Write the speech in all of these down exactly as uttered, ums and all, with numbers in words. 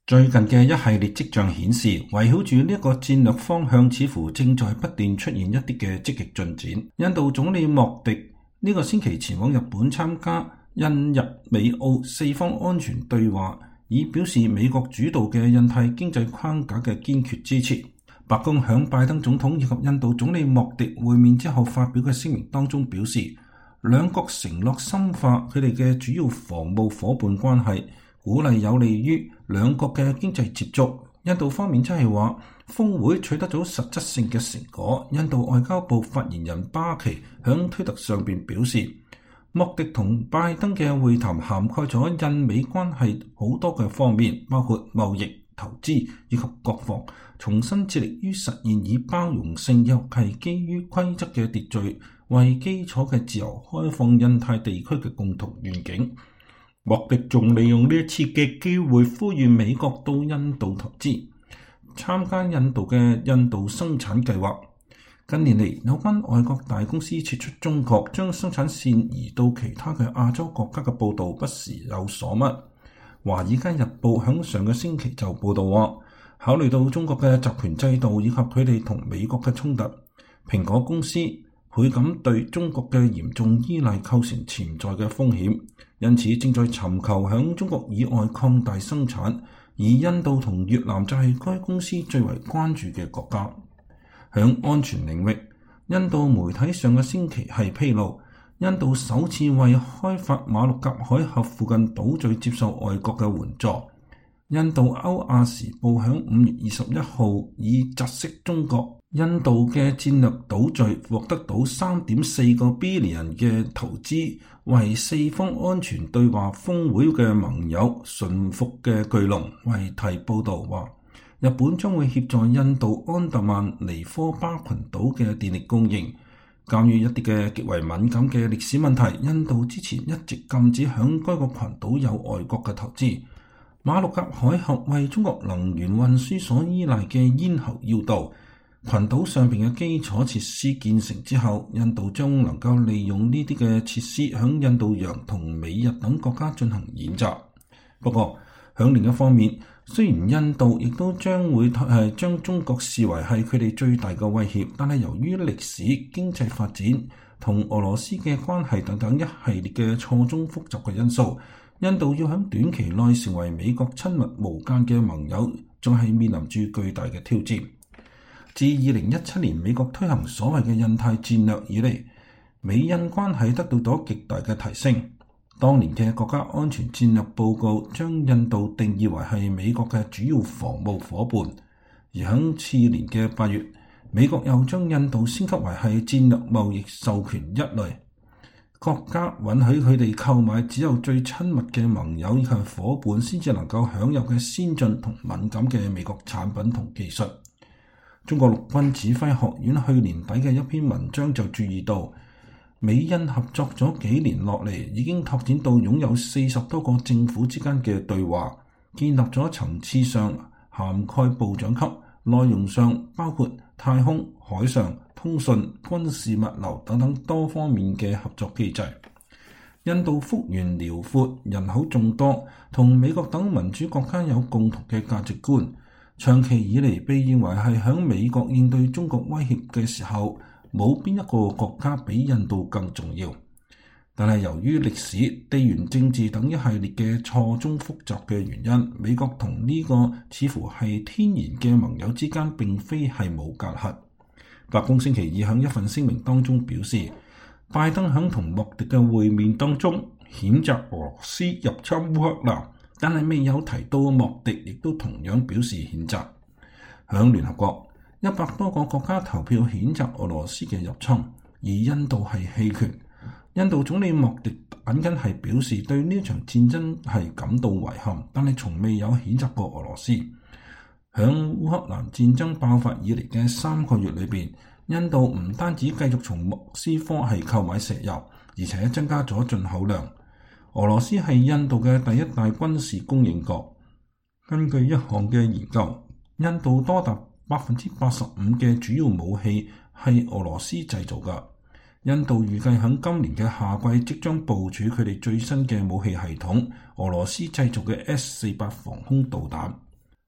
最近嘅一系列跡象顯示，圍繞住呢一個戰略方向，似乎正在不斷出現一啲嘅積極進展。印度總理莫迪呢個星期前往日本參加印日美澳四方安全對話，以表示美國主導嘅印太經濟框架嘅堅決支持。白宮響拜登總統以及印度總理莫迪會面之後發表嘅聲明當中表示，兩國承諾深化佢哋嘅主要防務夥伴關係，鼓勵有利於兩國嘅經濟接觸。印度方面即係話，峰會取得咗實質性嘅成果。印度外交部發言人巴奇響推特上邊表示，莫迪同拜登嘅會談涵蓋咗印美關係好多嘅方面，包括貿易、投資以及國防，重新致力於實現以包容性又係基於規則嘅秩序為基礎嘅自由開放印太地區嘅共同願景。莫迪仲利用呢一次嘅機會呼籲美國到印度投資，參加印度嘅印度生產計劃。近年嚟，有關外國大公司撤出中國，將生產線移到其他嘅亞洲國家嘅報導不時有所乜。華爾街日報響上個星期就報導話，考慮到中國嘅集權制度以及佢哋同美國嘅衝突，蘋果公司倍感對中國嘅嚴重依賴構成潛在嘅風險，因此正在尋求響中國以外擴大生產，而印度同越南就係該公司最為關注嘅國家。響安全領域，印度媒體上個星期係披露，印度首次為開發馬六甲海峽附近島嶼接受外國嘅援助。印度歐亞時報響五月二十一號以窒息中國，印度嘅戰略島嶼獲得到三點四個 billion 嘅投資，為四方安全對話峰會嘅盟友馴服嘅巨龍為題報導話，日本將會協助印度安達曼尼科巴群島嘅電力供應。鑑於一啲嘅極為敏感嘅歷史問題，印度之前一直禁止響該個群島有外國嘅投資。馬六甲海峽為中國能源運輸所依賴嘅咽喉要道，群島上邊嘅基礎設施建成之後，印度將能夠利用呢啲嘅設施響印度洋同美日等國家進行演習。不過響另一方面，雖然印度亦都將會係將中國視為係佢哋最大嘅威脅，但係由於歷史、經濟發展同俄羅斯嘅關係等等一系列嘅錯綜複雜嘅因素，印度要喺短期內成為美國親密無間嘅盟友，仲係面臨住巨大嘅挑戰。自二零一七年美國推行所謂嘅印太戰略以嚟，美印關係得到咗極大嘅提升。當年嘅國家安全戰略報告將印度定義為係美國嘅主要防務夥伴，而喺次年嘅八月，美國又將印度升級為係戰略貿易授權一類，國家允許佢哋購買只有最親密嘅盟友以及夥伴先至能夠享有嘅先進同敏感嘅美國產品同技術。中國陸軍指揮學院去年底嘅一篇文章就注意到，美印合作咗幾年落嚟，已經拓展到擁有四十多個政府之間嘅對話，建立咗層次上涵蓋部長級，內容上包括太空、海上、通訊、軍事物流等等多方面嘅合作機制。印度幅員遼闊，人口眾多，同美國等民主國家有共同嘅價值觀，長期以嚟被認為係響美國應對中國威脅嘅時候，冇邊一個國家比印度更重要。但係由於歷史、地緣政治等一系列嘅錯綜複雜嘅原因，美國同呢個似乎係天然嘅盟友之間並非係冇隔閡。白宮星期二響一份聲明當中表示，拜登響同莫迪嘅會面當中譴責俄羅斯入侵烏克蘭，但係未有提到莫迪亦都同樣表示譴責。響聯合國，一百多個國家投票譴責俄羅斯嘅入侵，而印度係棄權。印度總理莫迪僅僅係表示對呢場戰爭係感到遺憾，但係從未有譴責過俄羅斯。響烏克蘭戰爭爆發以嚟嘅三個月裏邊，印度唔單止繼續從莫斯科係購買石油，而且增加咗進口量。俄羅斯係印度嘅第一大軍事供應國。根據一項嘅研究，印度多達百分之八十五嘅主要武器係俄羅斯製造㗎。印度預計喺今年嘅夏季即將部署佢哋最新嘅武器系統——俄羅斯製造嘅 S 四百防空導彈。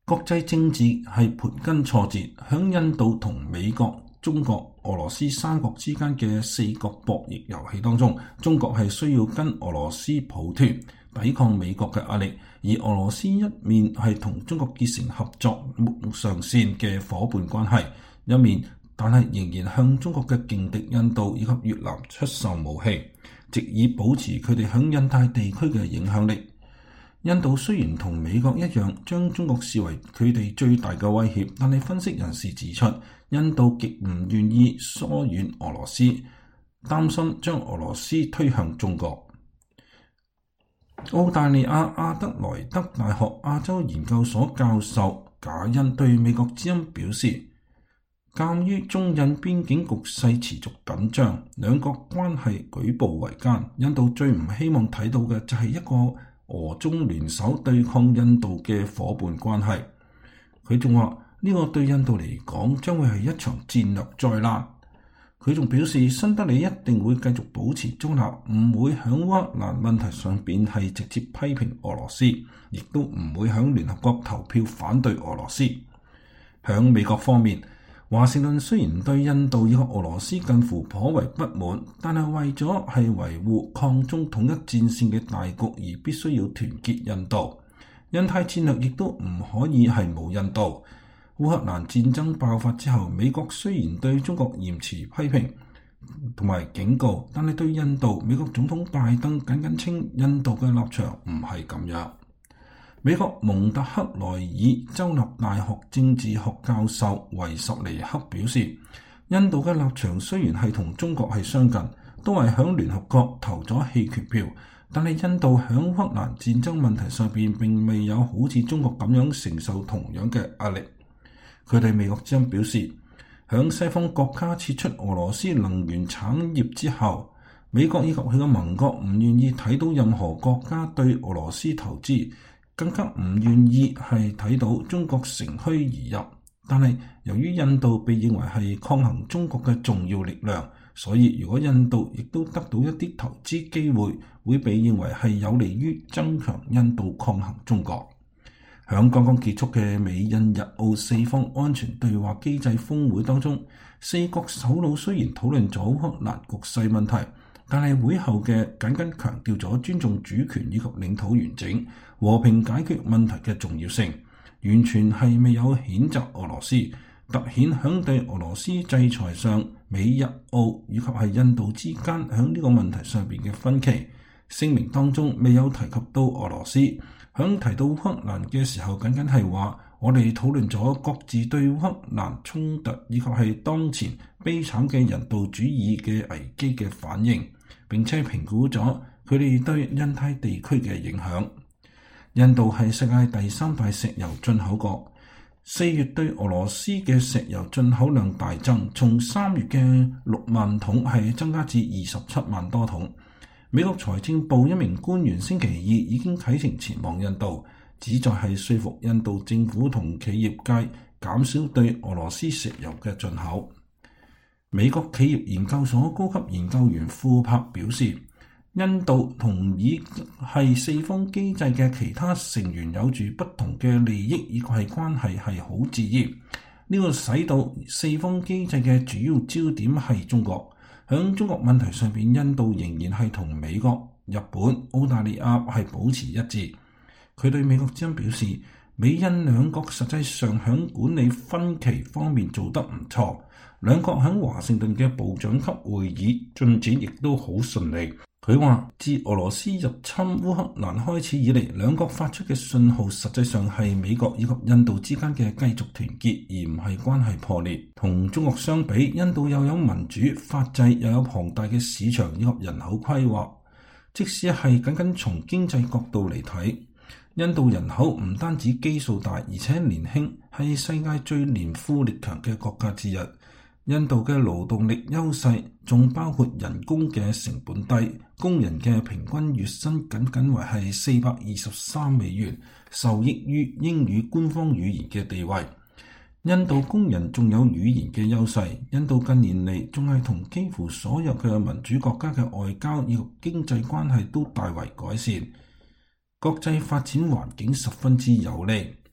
國際政治係盤根錯節，響印度同美國、中國、俄羅斯三國之間嘅四國博弈遊戲當中，中國係需要跟俄羅斯抱團，抵抗美國嘅壓力，而俄羅斯一面係同中國結成合作上線嘅夥伴關係，一面但係仍然向中國嘅勁敵印度以及越南出售武器，藉以保持佢哋響印太地區嘅影響力。印度雖然同美國一樣將中國視為佢哋最大嘅威脅，但係分析人士指出，印度極唔願意疏遠俄羅斯，擔心將俄羅斯推向中國。澳大利亞阿德萊德大學亞洲研究所教授賈恩對美國之音表示，鑑於中印邊境局勢持續緊張，兩國關係舉步維艱，印度最唔希望睇到嘅就係一個俄中聯手對抗印度嘅夥伴關係。佢仲話呢個對印度嚟講將會係一場戰略災難。佢仲表示新德里一定會繼續保持中立，唔會響烏克蘭問題上邊係直接批評俄羅斯，亦都唔會響聯合國投票反對俄羅斯。響美國方面，華盛頓雖然對印度以及俄羅斯近乎頗為不滿，但係為咗係維護抗中統一戰線嘅大局而必須要團結印度。印太戰略亦都唔可以係冇印度。烏克蘭戰爭爆發之後，美國雖然對中國嚴詞批評同埋警告，但係對印度，美國總統拜登僅僅稱印度嘅立場唔係咁樣。美國蒙特克萊爾州立大學政治學教授維什尼克表示，印度嘅立場雖然係同中國係相近，都係響聯合國投咗棄權票，但係印度響烏克蘭戰爭問題上邊並未有好似中國咁樣承受同樣嘅壓力。佢對美國之音表示，響西方國家撤出俄羅斯能源產業之後，美國以及佢嘅盟國唔願意睇到任何國家對俄羅斯投資，更加唔願意係睇到中國乘虛而入。但係由於印度被認為係抗衡中國嘅重要力量，所以如果印度亦都得到一啲投資機會，會被認為係有利於增強印度抗衡中國。響剛剛結束嘅美印日澳四方安全對話機制峰會當中，四國首腦雖然討論咗烏克蘭局勢問題，但係會後嘅僅僅強調咗尊重主權以及領土完整、和平解決問題嘅重要性，完全係未有譴責俄羅斯，凸顯響對俄羅斯制裁上美日澳以及係印度之間響呢個問題上邊嘅分歧。聲明當中未有提及到俄羅斯，響提到烏克蘭嘅時候，僅僅係話我哋討論咗各自對烏克蘭衝突以及係當前悲慘嘅人道主義嘅危機嘅反應，並且評估咗佢哋對印太地區嘅影響。印度係世界第三大石油進口國，四月對俄羅斯嘅石油進口量大增，從三月嘅六萬桶係增加至二十七萬多桶。美國財政部一名官員星期二已經啟程前往印度，旨在係說服印度政府同企業界減少對俄羅斯石油嘅進口。美國企業研究所高級研究員庫珀表示，印度同以係四方機制嘅其他成員有住不同嘅利益以及係關係係好自然，呢、這個使到四方機制嘅主要焦點係中國。響中國問題上邊，印度仍然係同美國、日本、澳大利亞係保持一致。佢對美國之音表示，美印兩國實際上響管理分歧方面做得唔錯，兩國響華盛頓嘅部長級會議進展亦都好順利。佢話，自俄羅斯入侵烏克蘭開始以嚟，兩國發出嘅信號實際上係美國以及印度之間嘅繼續團結，而唔係關係破裂。同中國相比，印度又有民主、法制，又有龐大嘅市場以及人口規劃。即使係僅僅從經濟角度嚟睇，印度人口唔單止基數大，而且年輕，係世界最年富力強嘅國家之一。印度嘅勞動力優勢仲包括人工嘅成本低，工人嘅平均月薪僅僅為係四百二十三美元，受益於英語官方語言嘅地位。印度工人仲有語言嘅優勢，印度近年嚟仲係同幾乎所有嘅民主國家嘅外交以及經濟關係都大為改善，國際發展環境十分之有利。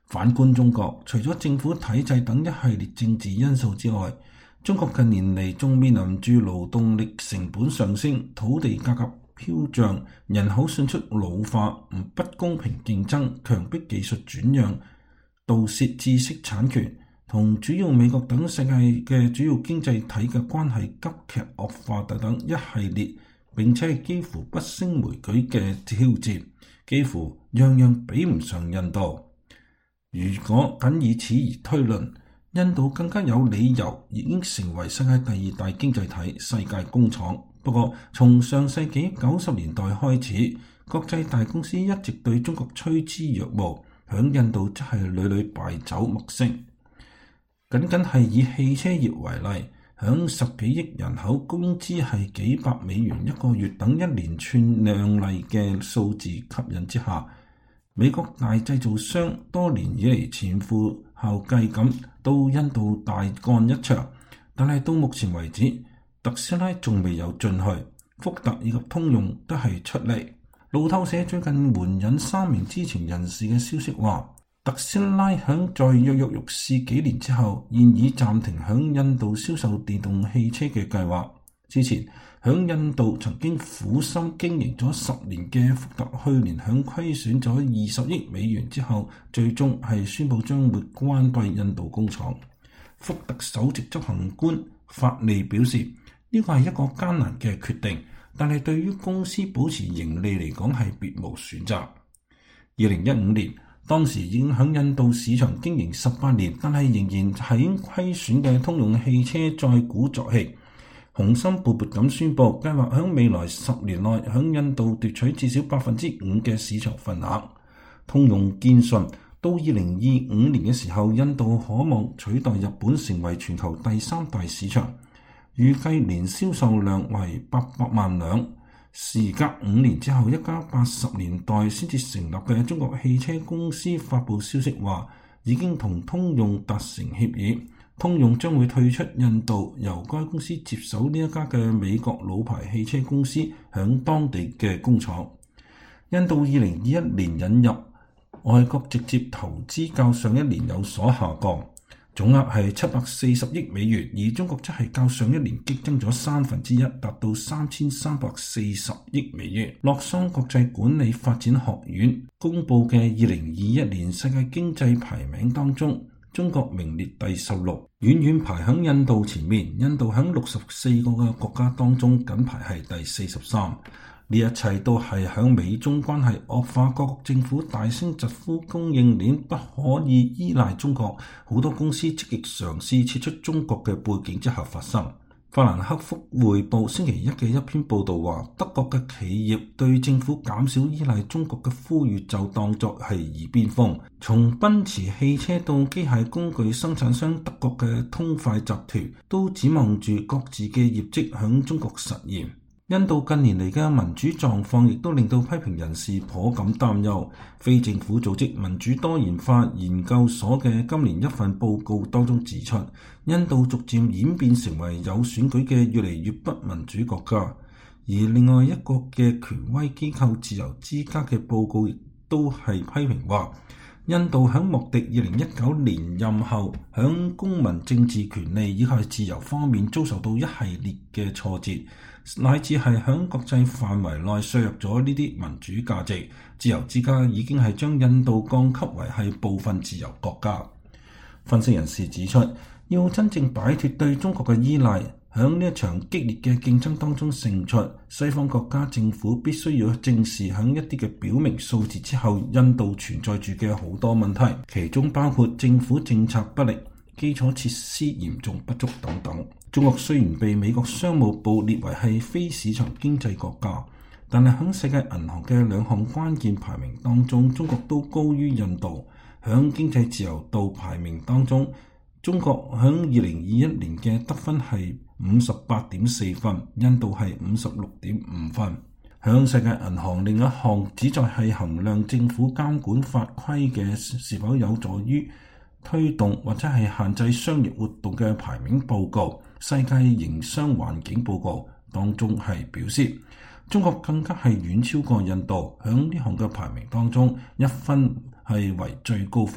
反觀中國，除咗政府體制等一系列政治因素之外，中國近年嚟仲面臨住勞動力成本上升、土地價格飄漲、人口迅速老化、不公平競爭、強迫技術轉讓、盜竊知識產權同主要美國等世界嘅主要經濟體嘅關係急劇惡化等等一系列並且係幾乎不勝枚舉嘅挑戰，幾乎樣樣比唔上印度。如果僅以此而推論，印度更加有理由已經成為世界第二大經濟體、世界工廠。不過，從上世紀九十年代開始，國際大公司一直對中國趨之若鶩，響印度則係屢屢敗走陌聲。僅僅係以汽車業為例，響十幾億人口、工資係幾百美元一個月等一連串亮麗嘅數字吸引之下，美國大製造商多年以嚟前赴後繼咁到印度大幹一場，但係到目前為止，特斯拉仲未有進去，福特以及通用都係出嚟。路透社最近援引三名知情人士嘅消息話，特斯拉響在躍躍欲試幾年之後，現已暫停響印度銷售電動汽車嘅計劃。之前響印度曾經苦心經營咗十年嘅福特，去年響虧損咗二十億美元之後，最終係宣布將會關閉印度工廠。福特首席執行官法利表示，呢個係一個艱難嘅決定，但係對於公司保持盈利嚟講係別無選擇。二零一五年，當時已經響印度市場經營十八年，但係仍然喺虧損嘅通用汽車再鼓作氣，雄心勃勃咁宣布計劃響未來十年內響印度奪取至少百分之五嘅市場份額。通用堅信到二零二五年嘅時候，印度可望取代日本成為全球第三大市場，預計年銷售量為八百萬輛。時隔五年之後，一家八十年代先至成立嘅中國汽車公司發布消息話，已經同通用達成協議，通用將會退出印度，由該公司接手呢一家嘅美國老牌汽車公司響當地嘅工廠。印度二零二一年引入外國直接投資較上一年有所下降，總額係七百四十億美元，而中國則係較上一年激增咗三分之一，達到三千三百四十億美元。洛桑國際管理發展學院公佈嘅二零二一年世界經濟排名當中，中國名列第十六，遠遠排響印度前面。印度響六十四個嘅國家當中，僅排係第四十三。呢一切都係響美中關係惡化，各國政府大聲疾呼供應鏈不可以依賴中國，好多公司積極嘗試撤出中國嘅背景之下發生。法蘭克福匯報星期一嘅一篇報道話，德國嘅企業對政府減少依賴中國嘅呼籲就當作係耳邊風。從奔馳汽車到機械工具生產商德國嘅通快集團，都指望住各自嘅業績響中國實現。印度近年嚟嘅民主狀況亦都令到批評人士頗感擔憂。非政府組織民主多元化研究所嘅今年一份報告當中指出，印度逐漸演變成為有選舉嘅越嚟越不民主國家。而另外一個嘅權威機構自由之家嘅報告亦都係批評話，印度響莫迪二零一九連任後，響公民政治權利以及自由方面遭受到一系列嘅挫折，乃至係響國際範圍內削弱咗呢啲民主價值。自由之家已經係將印度降級為係部分自由國家。分析人士指出，要真正擺脫對中國嘅依賴，響呢一場激烈嘅競爭當中勝出，西方國家政府必須要正視響一啲嘅表明數字之後，印度存在住嘅好多問題，其中包括政府政策不力、基礎設施嚴重不足等等。中國雖然被美國商務部列為係非市場經濟國家，但係響世界銀行嘅兩項關鍵排名當中，中國都高於印度。響經濟自由度排名當中，中國響二零二一年嘅得分係五十八點四分，印度係五十六點五分。響世界銀行另一項旨在係衡量政府監管法規嘅是否有助於推動或者係限制商業活動嘅排名報告，世界營商環境報告當中係表示，中國更加係遠超過印度，響呢項嘅排名當中，一分係為最高分，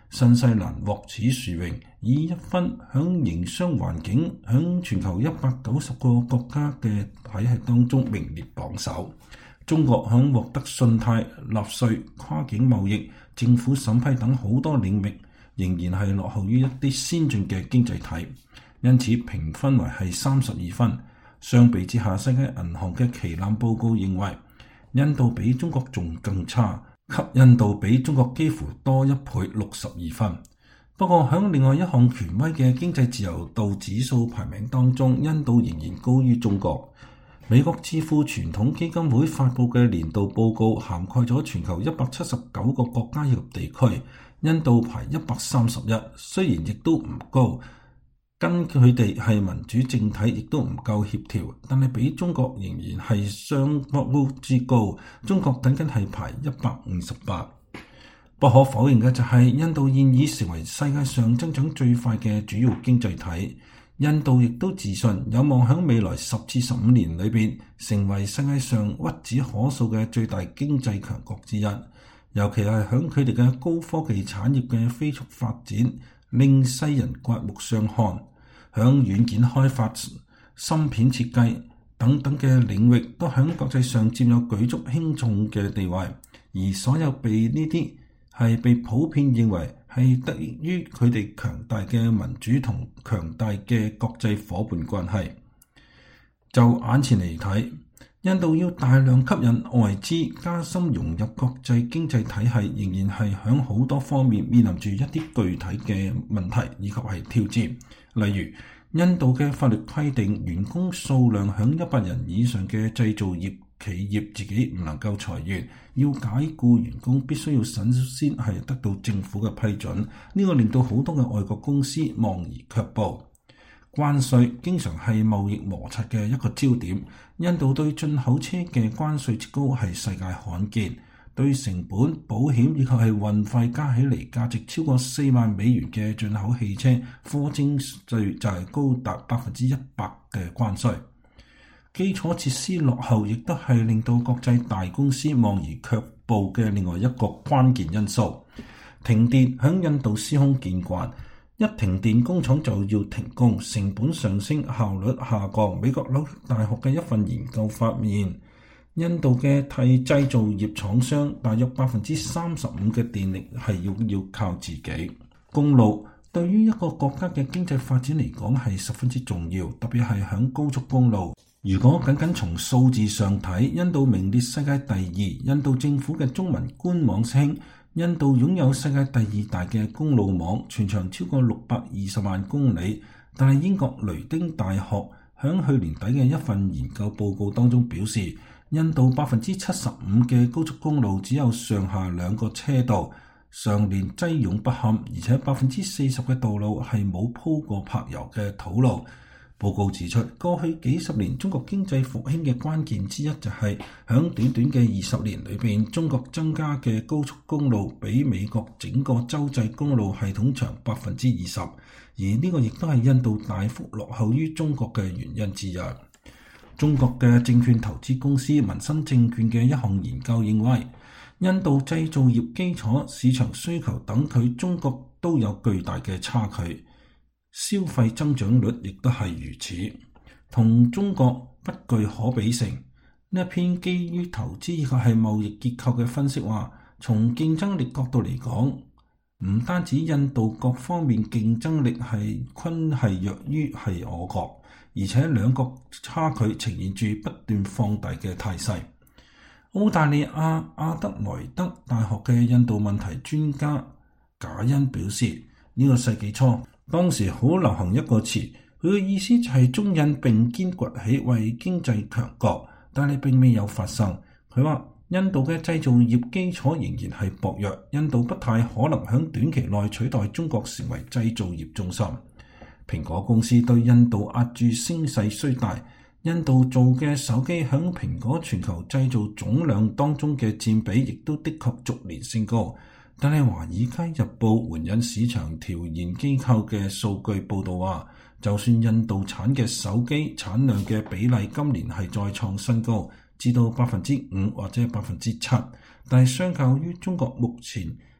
新西蘭獲此殊榮，以一分響營商環境響全球一百九十個國家嘅體系當中名列榜首。中國響獲得信貸、納稅、跨境貿易、政府審批等好多領域，仍然係落後於一啲先進嘅經濟體，因此評分為係三十二分。相比之下，世界銀行嘅旗艦報告認為印度比中國仲更差，給印度比中國幾乎多一倍，六十二分。不過喺另外一項權威嘅經濟自由度指數排名當中，印度仍然高於中國。美國智庫傳統基金會發佈嘅年度報告涵蓋咗全球一百七十九個國家及地區，印度排一百三十一，雖然亦都唔高，跟佢哋係民主政體，亦都唔夠協調，但係比中國仍然係相當之高。中國僅僅係排一百五十八。不可否認嘅就係印度現已成為世界上增長最快嘅主要經濟體。印度亦都自信有望喺未來十至十五年裏邊成為世界上屈指可數嘅最大經濟強國之一。尤其係喺佢哋嘅高科技產業嘅飛速發展，令世人刮目相看。喺軟件開發、芯片設計等等嘅領域，都喺國際上佔有舉足輕重嘅地位。而所有被呢啲係被普遍認為係得益於佢哋強大嘅民主同強大嘅國際夥伴關係。就眼前嚟睇，印度要大量吸引外資，加深融入國際經濟體系，仍然係響好多方面面臨住一啲具體嘅問題以及係挑戰。例如，印度嘅法律規定，員工數量響一百人以上嘅製造業企業自己唔能夠裁員，要解僱員工必須要首先係得到政府嘅批准。呢個令到好多嘅外國公司望而卻步。關稅經常係貿易摩擦嘅一個焦點。印度對進口車嘅關稅之高係世界罕見，對成本、保險以及係運費加起嚟價值超過四萬美元嘅進口汽車，課徵稅就係高達百分之一百嘅關稅。基礎設施落後，亦都係令到國際大公司望而卻步嘅另外一個關鍵因素。停電響印度司空見慣，一停電工廠就要停工，成本上升，效率下降。美國紐約大學嘅一份研究發現，印度嘅替製造業廠商大約百分之三十五嘅電力係要要靠自己。公路對於一個國家嘅經濟發展嚟講係十分之重要，特別係響高速公路。如果僅僅從數字上睇，印度名列世界第二。印度政府嘅中文官網稱，印度擁有世界第二大嘅公路網，全長超過六百二十萬公里。但係英國雷丁大學響去年底嘅一份研究報告當中表示，印度百分之七十五嘅高速公路只有上下兩個車道，常年擠擁不堪，而且百分之四十嘅道路係冇鋪過柏油嘅土路。報告指出，過去幾十年中國經濟復興嘅關鍵之一就係響短短嘅二十年裏邊，中國增加嘅高速公路比美國整個洲際公路系統長百分之二十，而呢個亦都係印度大幅落後於中國嘅原因之一。中國嘅證券投資公司民生證券嘅一項研究認為，印度製造業基礎、市場需求等佢中國都有巨大嘅差距。消費增長率亦都係如此，同中國不具可比性。呢一篇基於投資以及係貿易結構嘅分析話，從競爭力角度嚟講，唔單止印度各方面競爭力係均係弱於係我國，而且兩國差距呈現住不斷放大嘅態勢。澳大利亞阿德萊德大學嘅印度問題專家賈恩表示，呢、這個世紀初，當時好流行一個詞，佢嘅意思就係中印並肩崛起為經濟強國，但係並未有發生。佢話印度嘅製造業基礎仍然係薄弱，印度不太可能喺短期內取代中國成為製造業中心。蘋果公司對印度壓住聲勢雖大，印度做嘅手機喺蘋果全球製造總量當中嘅佔比亦都的確逐年升高。但係《華爾街日報》援引市場調研機構嘅數據報導話，就算印度產嘅手機產量嘅比例今年係再創新高，至到百分之五或者百分之七，但係相較於中國目前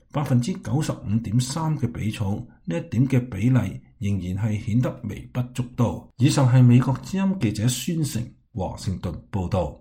百分之九十五點三嘅比重，呢一點嘅比例仍然係顯得微不足道。以上係美國之音記者孫成華盛頓報道。